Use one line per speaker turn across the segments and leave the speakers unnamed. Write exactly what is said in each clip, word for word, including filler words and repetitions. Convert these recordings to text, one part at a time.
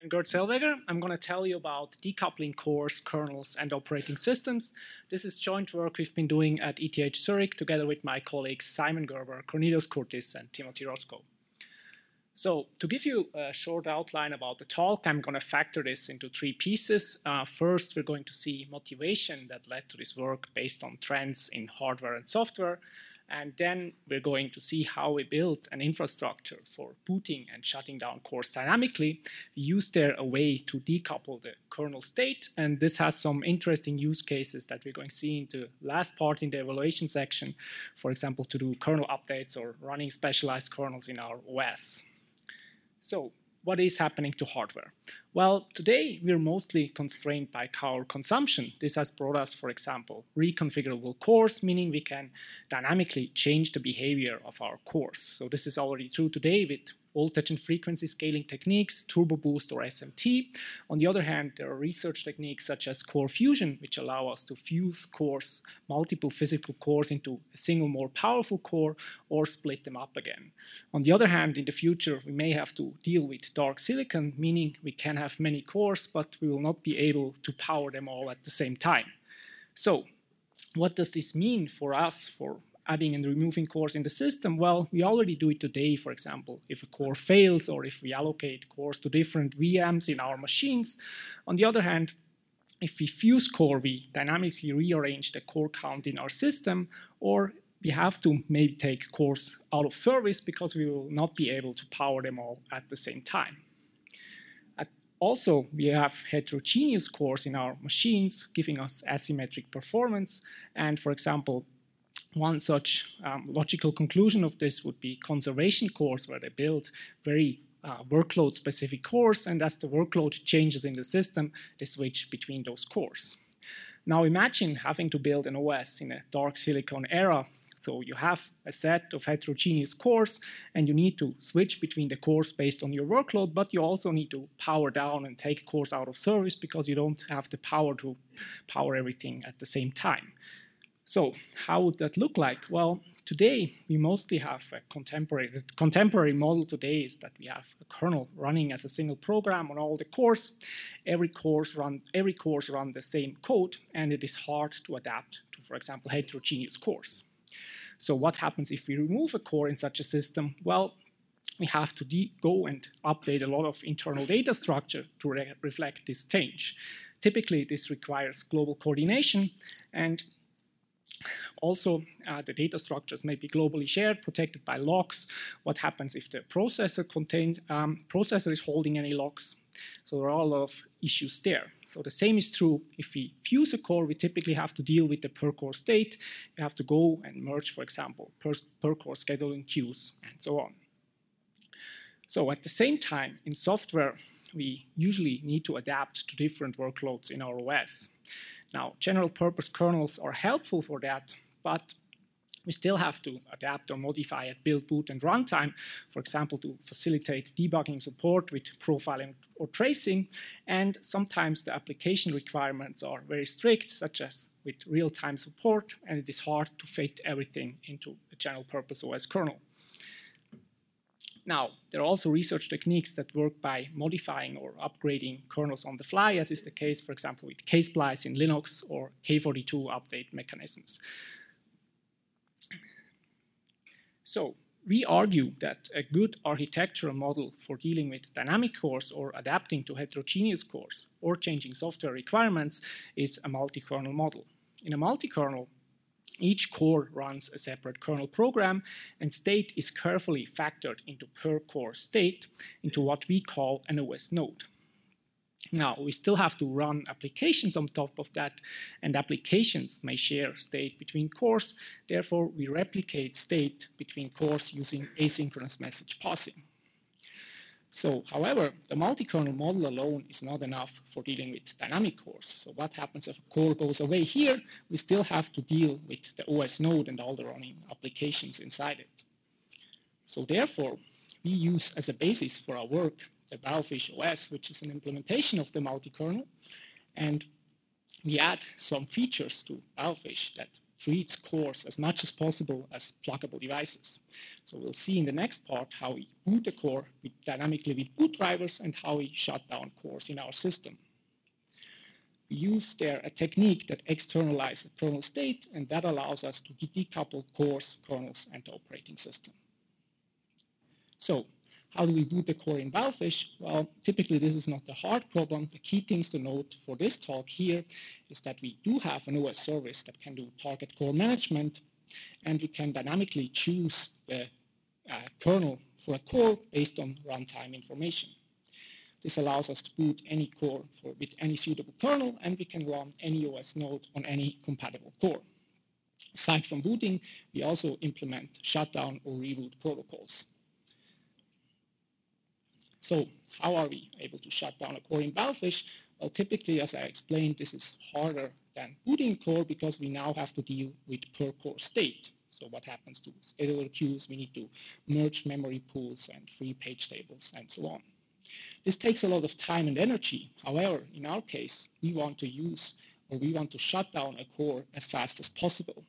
I'm Gert Zellweger. I'm going to tell you about decoupling cores, kernels, and operating systems. This is joint work we've been doing at E T H Zurich together with my colleagues Simon Gerber, Cornelius Curtis, and Timothy Roscoe. So to give you a short outline about the talk, I'm going to factor this into three pieces. Uh, first, we're going to see motivation that led to this work based on trends in hardware and software. And then we're going to see how we built an infrastructure for booting and shutting down cores dynamically. We used there a way to decouple the kernel state, and this has some interesting use cases that we're going to see in the last part in the evaluation section, for example, to do kernel updates or running specialized kernels in our O S. So, what is happening to hardware? Well, today we're mostly constrained by power consumption. This has brought us, for example, reconfigurable cores, meaning we can dynamically change the behavior of our cores. So this is already true today with voltage and frequency scaling techniques, Turbo Boost or S M T. On the other hand, there are research techniques such as core fusion, which allow us to fuse cores, multiple physical cores into a single more powerful core or split them up again. On the other hand, in the future, we may have to deal with dark silicon, meaning we can have many cores, but we will not be able to power them all at the same time. So what does this mean for us, for adding and removing cores in the system? Well, we already do it today, for example, if a core fails or if we allocate cores to different V Ms in our machines. On the other hand, if we fuse core, we dynamically rearrange the core count in our system, or we have to maybe take cores out of service because we will not be able to power them all at the same time. Also, we have heterogeneous cores in our machines, giving us asymmetric performance. And for example, one such um, logical conclusion of this would be conservation cores, where they build very uh, workload-specific cores, and as the workload changes in the system, they switch between those cores. Now imagine having to build an O S in a dark silicon era. So you have a set of heterogeneous cores, and you need to switch between the cores based on your workload, but you also need to power down and take cores out of service because you don't have the power to power everything at the same time. So how would that look like? Well, today we mostly have a contemporary, the contemporary model today is that we have a kernel running as a single program on all the cores. Every course run, every course run the same code, and it is hard to adapt to, for example, heterogeneous cores. So what happens if we remove a core in such a system? Well, we have to go and update a lot of internal data structure to re reflect this change. Typically, this requires global coordination, and also uh, the data structures may be globally shared, protected by locks. What happens if the processor contained um, processor is holding any locks? So there are a lot of issues there. So the same is true if we fuse a core. We typically have to deal with the per core state. You have to go and merge, for example, per, per core scheduling queues and so on. So at the same time, in software, we usually need to adapt to different workloads in our O S. Now, general purpose kernels are helpful for that, but we still have to adapt or modify at build, boot, and runtime, for example, to facilitate debugging support with profiling or tracing. And sometimes the application requirements are very strict, such as with real-time support, and it is hard to fit everything into a general purpose O S kernel. Now, there are also research techniques that work by modifying or upgrading kernels on the fly, as is the case, for example, with ksplice in Linux or K forty-two update mechanisms. So we argue that a good architectural model for dealing with dynamic cores or adapting to heterogeneous cores or changing software requirements is a multi-kernel model. In a multi-kernel, each core runs a separate kernel program, and state is carefully factored into per core state into what we call an O S node. Now, we still have to run applications on top of that, and applications may share state between cores. Therefore, we replicate state between cores using asynchronous message passing. So, however, the multi-kernel model alone is not enough for dealing with dynamic cores. So what happens if a core goes away here? We still have to deal with the O S node and all the running applications inside it. So therefore, we use as a basis for our work the Biofish O S, which is an implementation of the multi-kernel, and we add some features to Biofish that treats cores as much as possible as pluggable devices. So we'll see in the next part how we boot a core with dynamically with boot drivers and how we shut down cores in our system. We use there a technique that externalizes the kernel state, and that allows us to decouple cores, kernels, and the operating system. So how do we boot the core in Bowfish? Well, typically this is not the hard problem. The key things to note for this talk here is that we do have an O S service that can do target core management, and we can dynamically choose the uh, kernel for a core based on runtime information. This allows us to boot any core for, with any suitable kernel, and we can run any O S node on any compatible core. Aside from booting, we also implement shutdown or reboot protocols. So how are we able to shut down a core in Bowfish? Well, typically, as I explained, this is harder than booting a core because we now have to deal with per core state. So what happens to scheduler queues? We need to merge memory pools and free page tables and so on. This takes a lot of time and energy. However, in our case, we want to use or we want to shut down a core as fast as possible.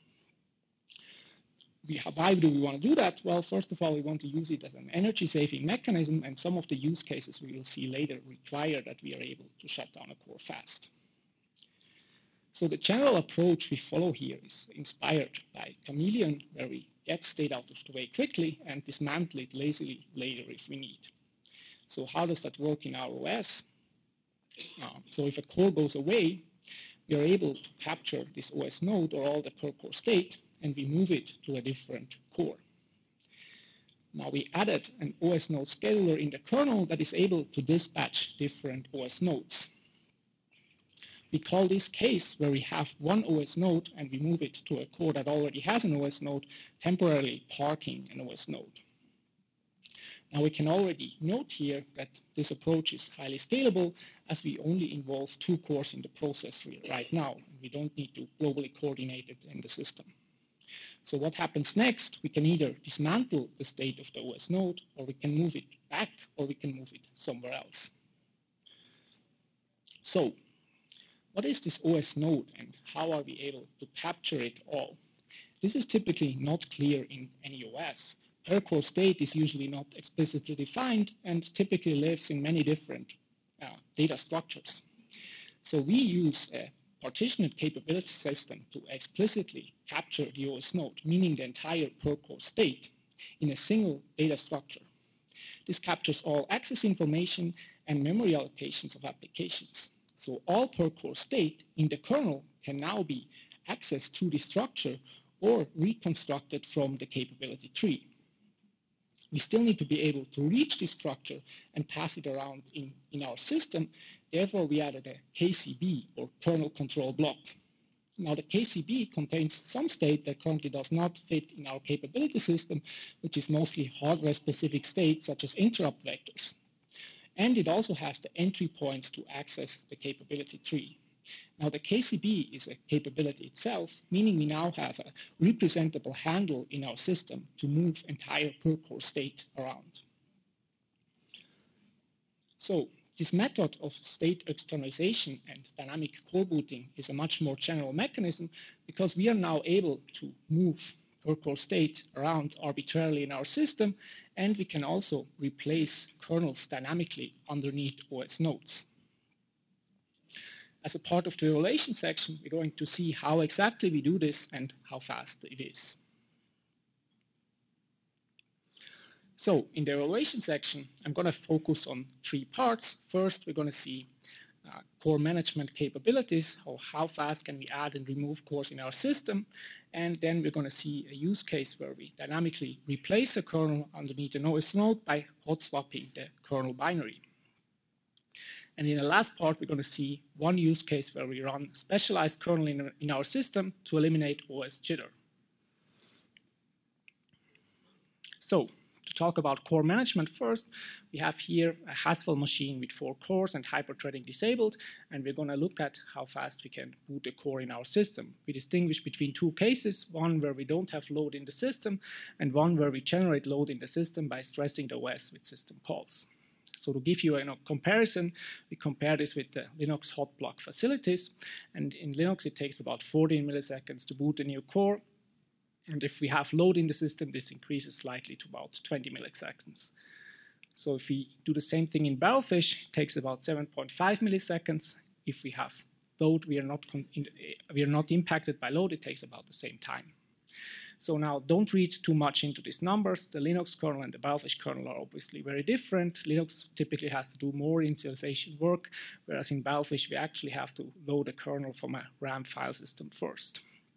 We have, why do we want to do that? Well, first of all, we want to use it as an energy-saving mechanism, and some of the use cases we will see later require that we are able to shut down a core fast. So the general approach we follow here is inspired by Chameleon, where we get state out of the way quickly and dismantle it lazily later if we need. So how does that work in our O S? Uh, so if a core goes away, we are able to capture this O S node or all the per core state, and we move it to a different core. Now we added an O S node scheduler in the kernel that is able to dispatch different O S nodes. We call this case where we have one O S node and we move it to a core that already has an O S node, temporarily parking an O S node. Now we can already note here that this approach is highly scalable as we only involve two cores in the process right now. We don't need to globally coordinate it in the system. So what happens next? We can either dismantle the state of the O S node, or we can move it back, or we can move it somewhere else. So what is this O S node and how are we able to capture it all? This is typically not clear in any O S. Per core state is usually not explicitly defined and typically lives in many different uh, data structures. So we use a partitioned capability system to explicitly capture the O S node, meaning the entire per core state, in a single data structure. This captures all access information and memory allocations of applications. So all per core state in the kernel can now be accessed through the structure or reconstructed from the capability tree. We still need to be able to reach this structure and pass it around in, in our system. Therefore, we added a K C B, or kernel control block. Now, the K C B contains some state that currently does not fit in our capability system, which is mostly hardware-specific state, such as interrupt vectors. And it also has the entry points to access the capability tree. Now, the K C B is a capability itself, meaning we now have a representable handle in our system to move entire per core state around. So this method of state externalization and dynamic core booting is a much more general mechanism because we are now able to move per core state around arbitrarily in our system, and we can also replace kernels dynamically underneath O S nodes. As a part of the evaluation section, we're going to see how exactly we do this and how fast it is. So in the evaluation section, I'm going to focus on three parts. First, we're going to see uh, core management capabilities, or how fast can we add and remove cores in our system. And then we're going to see a use case where we dynamically replace a kernel underneath an O S node by hot swapping the kernel binary. And in the last part, we're going to see one use case where we run specialized kernel in, in our system to eliminate O S jitter. So to talk about core management first, we have here a Haswell machine with four cores and hyperthreading disabled, and we're going to look at how fast we can boot a core in our system. We distinguish between two cases, one where we don't have load in the system, and one where we generate load in the system by stressing the O S with system calls. So to give you a you know, comparison, we compare this with the Linux hot block facilities. And in Linux, it takes about fourteen milliseconds to boot a new core. And if we have load in the system, this increases slightly to about twenty milliseconds. So if we do the same thing in Barrelfish, it takes about seven point five milliseconds. If we have load, we are not, in, we are not impacted by load, it takes about the same time. So now don't read too much into these numbers. The Linux kernel and the Barrelfish kernel are obviously very different. Linux typically has to do more initialization work, whereas in Barrelfish we actually have to load a kernel from a RAM file system first.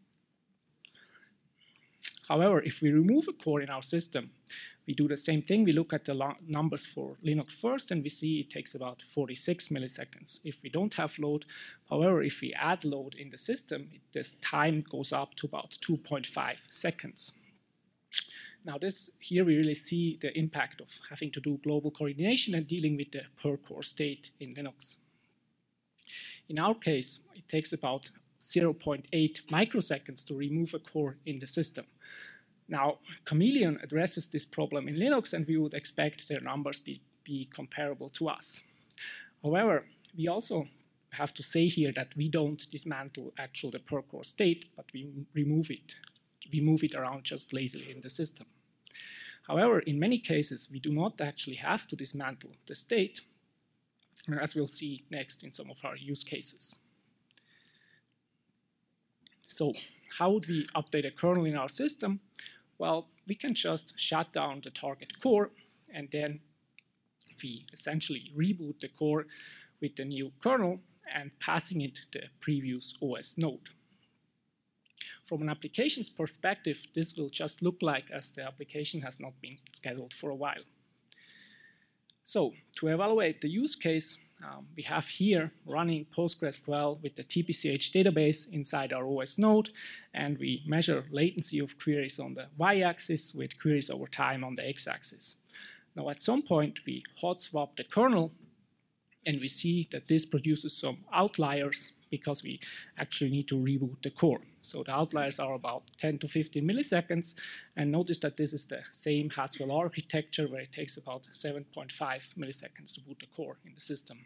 However, if we remove a core in our system, we do the same thing. We look at the numbers for Linux first, and we see it takes about forty-six milliseconds if we don't have load. However, if we add load in the system, it, this time goes up to about two point five seconds. Now this, here we really see the impact of having to do global coordination and dealing with the per core state in Linux. In our case, it takes about zero point eight microseconds to remove a core in the system. Now, Chameleon addresses this problem in Linux, and we would expect their numbers be, be comparable to us. However, we also have to say here that we don't dismantle actual the per core state, but we remove it. We move it around just lazily in the system. However, in many cases, we do not actually have to dismantle the state, as we'll see next in some of our use cases. So how would we update a kernel in our system? Well, we can just shut down the target core, and then we essentially reboot the core with the new kernel and passing it the previous O S node. From an application's perspective, this will just look like as the application has not been scheduled for a while. So to evaluate the use case, um, we have here running PostgreSQL with the T P C H database inside our O S node, and we measure latency of queries on the y-axis with queries over time on the x-axis. Now at some point we hot swap the kernel, and we see that this produces some outliers because we actually need to reboot the core. So the outliers are about ten to fifteen milliseconds, and notice that this is the same Haswell architecture where it takes about seven point five milliseconds to boot the core in the system.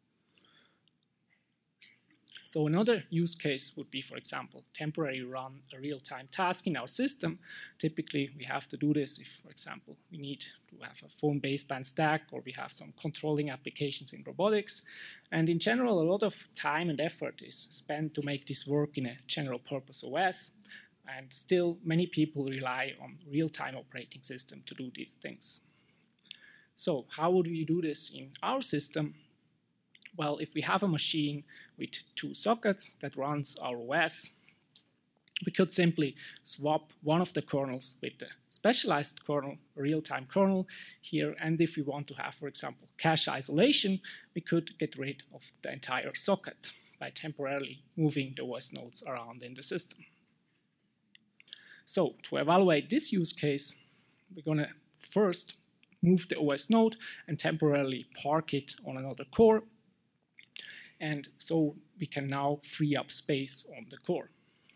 So another use case would be, for example, temporarily run a real-time task in our system. Typically, we have to do this if, for example, we need to have a phone baseband stack, or we have some controlling applications in robotics. And in general, a lot of time and effort is spent to make this work in a general purpose O S. And still, many people rely on real-time operating system to do these things. So how would we do this in our system? Well, if we have a machine with two sockets that runs our O S, we could simply swap one of the kernels with the specialized kernel, real-time kernel here. And if we want to have, for example, cache isolation, we could get rid of the entire socket by temporarily moving the O S nodes around in the system. So to evaluate this use case, we're going to first move the O S node and temporarily park it on another core. And so we can now free up space on the core.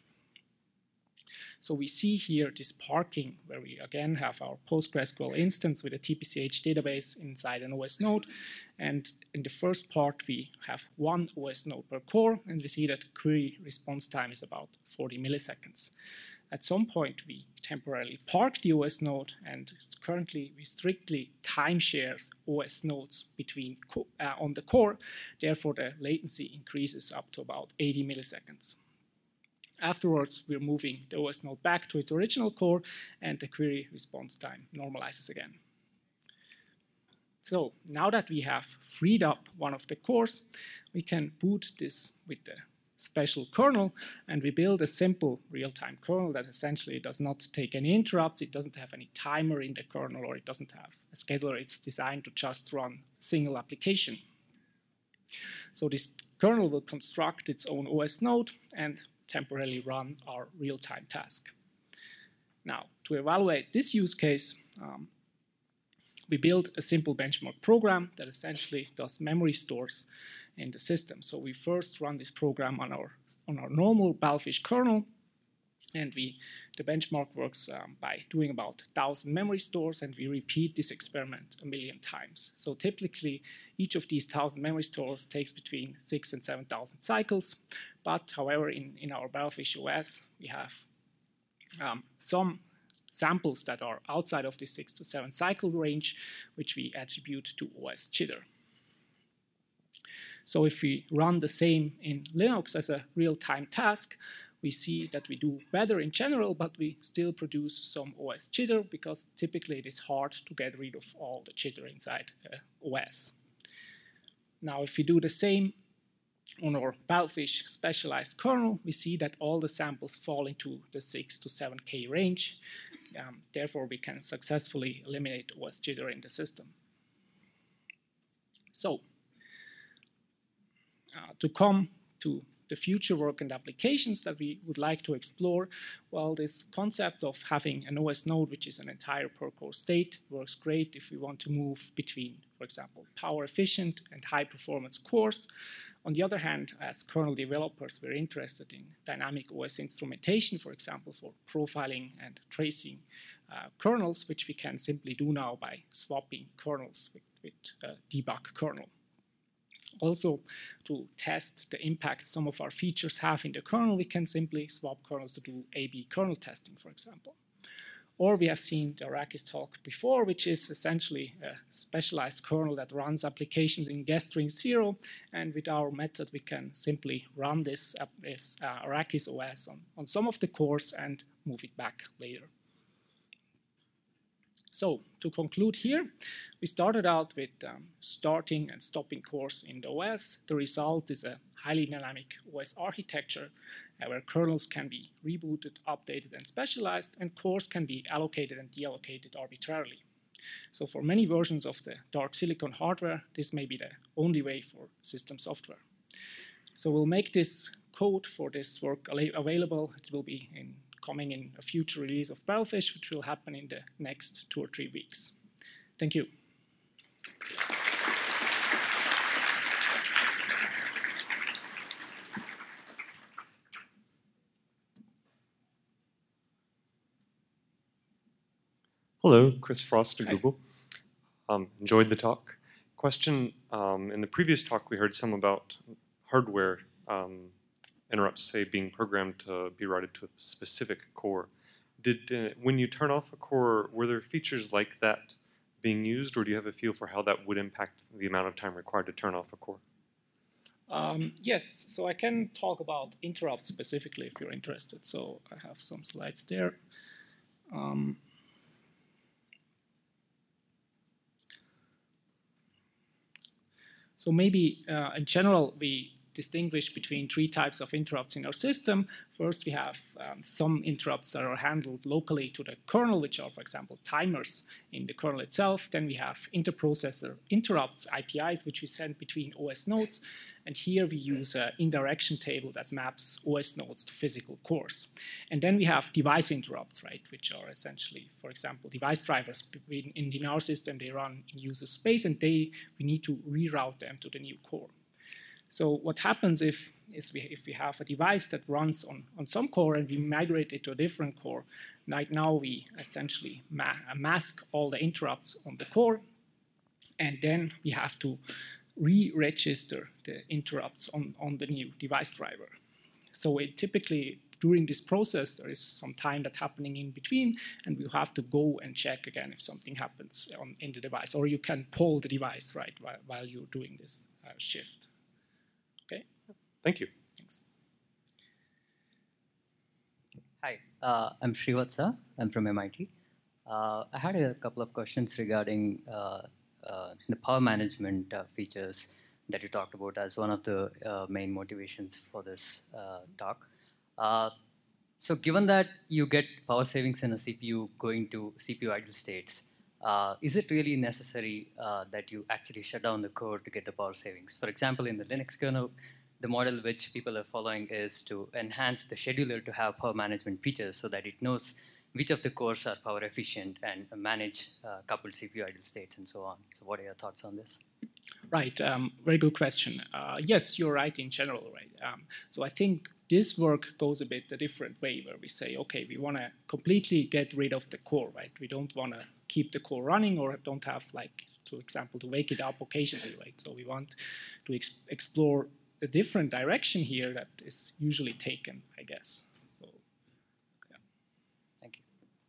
So we see here this parking where we again have our PostgreSQL instance with a T P C H database inside an O S node. And in the first part, we have one O S node per core, and we see that query response time is about forty milliseconds. At some point, we temporarily park the O S node, and currently we strictly time shares O S nodes between uh, on the core. Therefore, the latency increases up to about eighty milliseconds. Afterwards, we're moving the O S node back to its original core, and the query response time normalizes again. So now that we have freed up one of the cores, we can boot this with the special kernel, and we build a simple real-time kernel that essentially does not take any interrupts. It doesn't have any timer in the kernel, or it doesn't have a scheduler. It's designed to just run a single application. So this kernel will construct its own O S node and temporarily run our real-time task. Now, to evaluate this use case, um, we build a simple benchmark program that essentially does memory stores in the system. So we first run this program on our, on our normal Barrelfish kernel, And we, the benchmark works um, by doing about one thousand memory stores, and we repeat this experiment a million times. So typically, each of these one thousand memory stores takes between six and seven thousand cycles. But however, in, in our Bellfish O S, we have um, some samples that are outside of the six to seven cycle range, which we attribute to O S jitter. So if we run the same in Linux as a real-time task, we see that we do better in general, but we still produce some O S jitter because typically it is hard to get rid of all the jitter inside uh, O S. Now, if we do the same on our Bellfish specialized kernel, we see that all the samples fall into the six to seven K range. Um, therefore, we can successfully eliminate O S jitter in the system. So, uh, to come to the future work and applications that we would like to explore, well, this concept of having an O S node, which is an entire per-core state, works great if we want to move between, for example, power-efficient and high-performance cores. On the other hand, as kernel developers, we're interested in dynamic O S instrumentation, for example, for profiling and tracing uh, kernels, which we can simply do now by swapping kernels with, with uh, debug kernel. Also, to test the impact some of our features have in the kernel, we can simply swap kernels to do A B kernel testing, for example. Or we have seen the Arrakis talk before, which is essentially a specialized kernel that runs applications in guest string zero. And with our method, we can simply run this, uh, this uh, Arrakis O S on, on some of the cores and move it back later. So to conclude here, we started out with um, starting and stopping cores in the O S. The result is a highly dynamic O S architecture uh, where kernels can be rebooted, updated, and specialized, and cores can be allocated and deallocated arbitrarily. So for many versions of the dark silicon hardware, this may be the only way for system software. So we'll make this code for this work available. It will be in coming in a future release of Bellfish, which will happen in the next two or three weeks. Thank you.
Hello, Chris Frost at
Hi.
Google. Um, enjoyed the talk. Question, um, in the previous talk we heard some about hardware um, interrupts, say, being programmed to be routed to a specific core. Did, uh, when you turn off a core, were there features like that being used, or do you have a feel for how that would impact the amount of time required to turn off a core?
Um, yes, so I can talk about interrupts specifically if you're interested. So I have some slides there. Um, so maybe uh, in general, we distinguish between three types of interrupts in our system. First, we have um, some interrupts that are handled locally to the kernel, which are, for example, timers in the kernel itself. Then we have interprocessor interrupts, I P Is, which we send between O S nodes. And here we use an indirection table that maps O S nodes to physical cores. And then we have device interrupts, right, which are essentially, for example, device drivers. In, in our system, they run in user space, and they we need to reroute them to the new core. So what happens if, is we, if we have a device that runs on, on some core and we migrate it to a different core, like now we essentially ma mask all the interrupts on the core, and then we have to re-register the interrupts on, on the new device driver. So it typically, during this process, there is some time that's happening in between, and we have to go and check again if something happens on, in the device, or you can pull the device, right, while, while you're doing this uh, shift. Okay.
Thank you.
Thanks.
Hi, uh, I'm Srivatsa. I'm from M I T. Uh, I had a couple of questions regarding uh, uh, the power management uh, features that you talked about as one of the uh, main motivations for this uh, talk. Uh, so given that you get power savings in a C P U going to C P U idle states, uh, is it really necessary uh, that you actually shut down the code to get the power savings? For example, in the Linux kernel, the model which people are following is to enhance the scheduler to have power management features so that it knows which of the cores are power efficient and manage uh, coupled C P U idle states and so on. So what are your thoughts on this?
Right, um, very good question. Uh, yes, you're right in general, right? Um, so I think this work goes a bit a different way, where we say, okay, we want to completely get rid of the core, right? We don't want to keep the core running, or don't have, like, for example, to wake it up occasionally, right? So we want to ex explore a different direction here that is usually taken, I guess. So, yeah.
Thank you.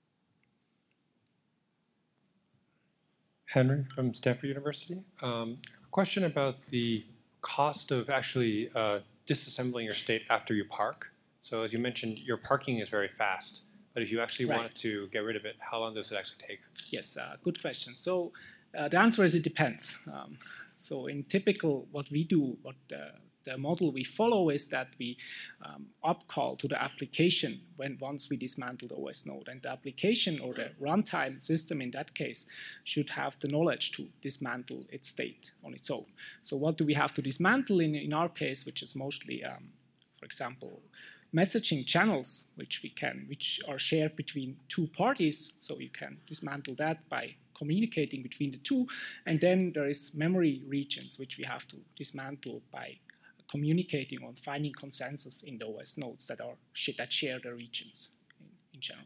Henry from Stanford University. Um, a question about the cost of actually uh, disassembling your state after you park. So as you mentioned, your parking is very fast, but if you actually
Right.
wanted to get rid of it, how long does it actually take?
Yes, uh, good question. So uh, the answer is it depends. Um, so in typical, what we do, what uh, the model we follow is that we um, upcall to the application when once we dismantle the O S node. And the application, or the runtime system in that case, should have the knowledge to dismantle its state on its own. So what do we have to dismantle in, in our case, which is mostly, um, for example, messaging channels, which we can, which are shared between two parties. So you can dismantle that by communicating between the two. And then there is memory regions, which we have to dismantle by communicating on finding consensus in the O S nodes that are that share the regions in, in general.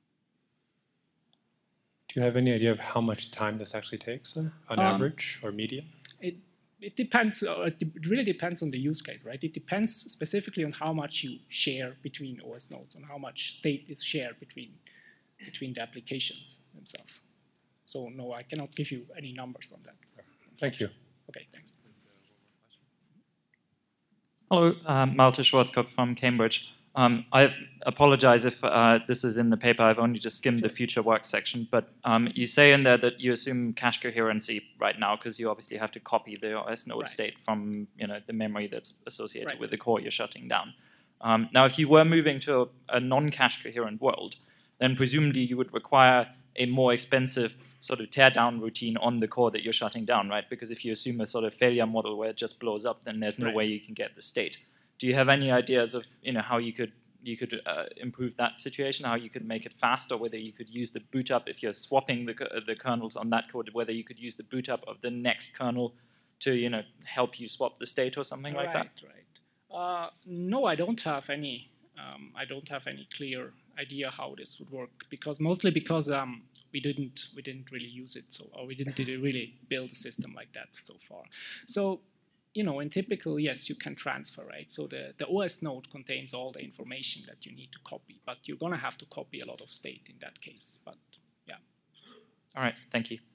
Do you have any idea of how much time this actually takes uh, on
Um,
average or median?
It, it depends, uh, it really depends on the use case, right? It depends specifically on how much you share between O S nodes, on how much state is shared between, between the applications themselves. So no, I cannot give you any numbers on that.
Thank you.
Okay, thanks.
Hello, um, Malte Schwarzkopf from Cambridge. Um, I apologize if uh, this is in the paper. I've only just skimmed the future work section. But um, you say in there that you assume cache coherency right now because you obviously have to copy the O S node
Right.
state from you know the memory that's associated
Right.
with the core you're shutting down. Um, now, if you were moving to a, a non-cache coherent world, then presumably you would require a more expensive sort of teardown routine on the core that you're shutting down, right? Because if you assume a sort of failure model where it just blows up, then there's no
Right.
way you can get the state. Do you have any ideas of you know how you could you could uh, improve that situation? How you could make it faster? Whether you could use the boot up if you're swapping the the kernels on that code? Whether you could use the boot up of the next kernel to you know help you swap the state or something like that?
Right, right. Uh, no, I don't have any. Um, I don't have any clear idea how this would work because mostly because um, we didn't we didn't really use it, so or we didn't really build a system like that so far. So. You know, in typical, yes, you can transfer, right? So the, the O S node contains all the information that you need to copy, but you're going to have to copy a lot of state in that case. But yeah.
All right, thank you.